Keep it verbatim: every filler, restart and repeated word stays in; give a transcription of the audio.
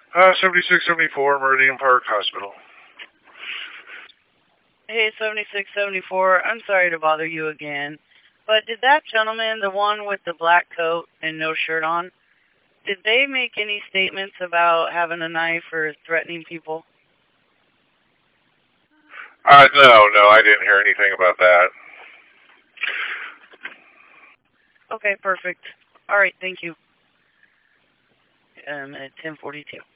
Uh, seventy-six seventy-four Meridian Park Hospital. Hey, seventy-six seventy-four, I'm sorry to bother you again, but did that gentleman, the one with the black coat and no shirt on, did they make any statements about having a knife or threatening people? Uh, no, no, I didn't hear anything about that. Okay, perfect. All right, thank you. Um, at ten forty-two.